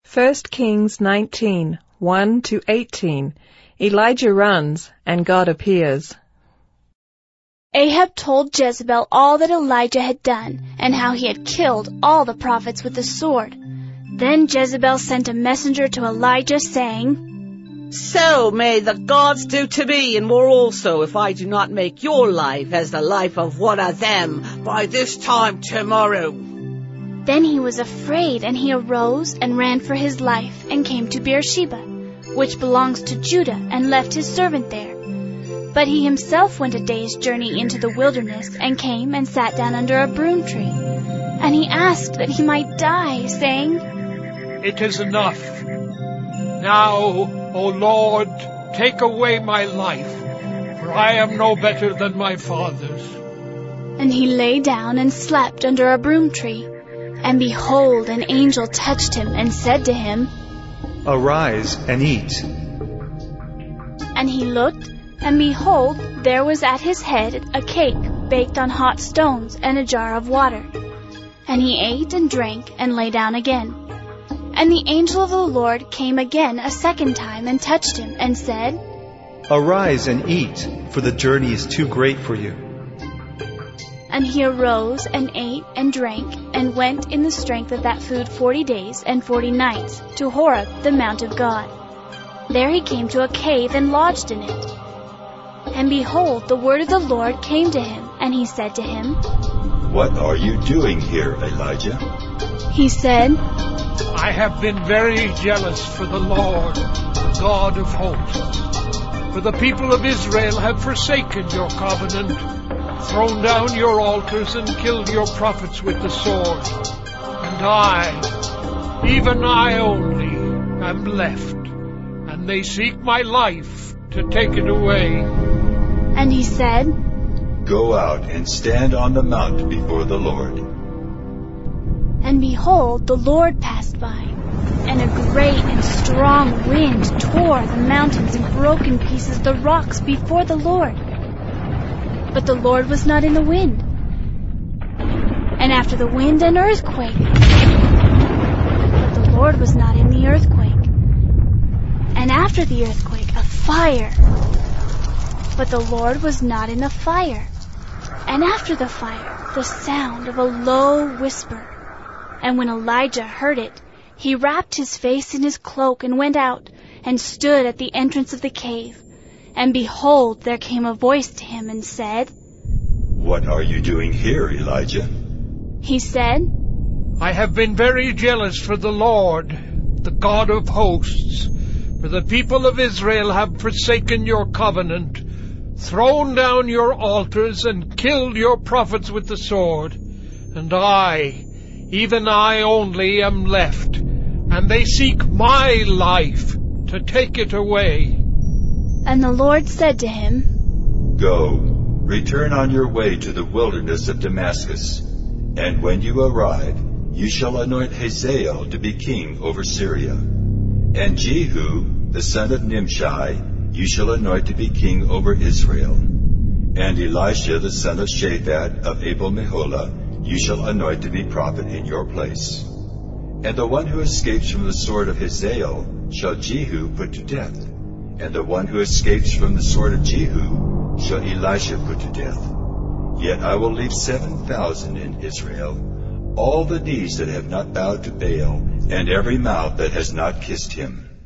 1 Kings 19:1-18. Elijah runs, and God appears. Ahab told Jezebel all that Elijah had done, and how he had killed all the prophets with the sword. Then Jezebel sent a messenger to Elijah, saying, "So may the gods do to me, and more also, if I do not make your life as the life of one of them by this time tomorrow." Then he was afraid, and he arose and ran for his life, and came to Beersheba, which belongs to Judah, and left his servant there. But he himself went a day's journey into the wilderness, and came and sat down under a broom tree. And he asked that he might die, saying, "It is enough. Now, O Lord, take away my life, for I am no better than my fathers." And he lay down and slept under a broom tree. And behold, an angel touched him and said to him, "Arise and eat." And he looked, and behold, there was at his head a cake baked on hot stones and a jar of water. And he ate and drank and lay down again. And the angel of the Lord came again a second time and touched him and said, "Arise and eat, for the journey is too great for you." And he arose and ate and drank, and went in the strength of that food 40 days and 40 nights to Horeb, the mount of God. There he came to a cave and lodged in it. And behold, the word of the Lord came to him, and he said to him, "What are you doing here, Elijah?" He said, "I have been very jealous for the Lord, the God of hosts. For the people of Israel have forsaken your covenant, thrown down your altars, and killed your prophets with the sword. And I, even I only, am left, and they seek my life to take it away." And he said, "Go out and stand on the mount before the Lord." And behold, the Lord passed by, and a great and strong wind tore the mountains and broke in pieces the rocks before the Lord. But the Lord was not in the wind. And after the wind, an earthquake. But the Lord was not in the earthquake. And after the earthquake, a fire. But the Lord was not in the fire. And after the fire, the sound of a low whisper. And when Elijah heard it, he wrapped his face in his cloak and went out and stood at the entrance of the cave. And behold, there came a voice to him and said, "What are you doing here, Elijah?" He said, "I have been very jealous for the Lord, the God of hosts. For the people of Israel have forsaken your covenant, thrown down your altars, and killed your prophets with the sword. And I, even I only, am left, and they seek my life to take it away." And the Lord said to him, "Go, return on your way to the wilderness of Damascus, and when you arrive, you shall anoint Hazael to be king over Syria. And Jehu, the son of Nimshi, you shall anoint to be king over Israel. And Elisha, the son of Shaphat of Abel-Meholah, you shall anoint to be prophet in your place. And the one who escapes from the sword of Hazael shall Jehu put to death. And the one who escapes from the sword of Jehu shall Elisha put to death. Yet I will leave 7,000 in Israel, all the knees that have not bowed to Baal, and every mouth that has not kissed him."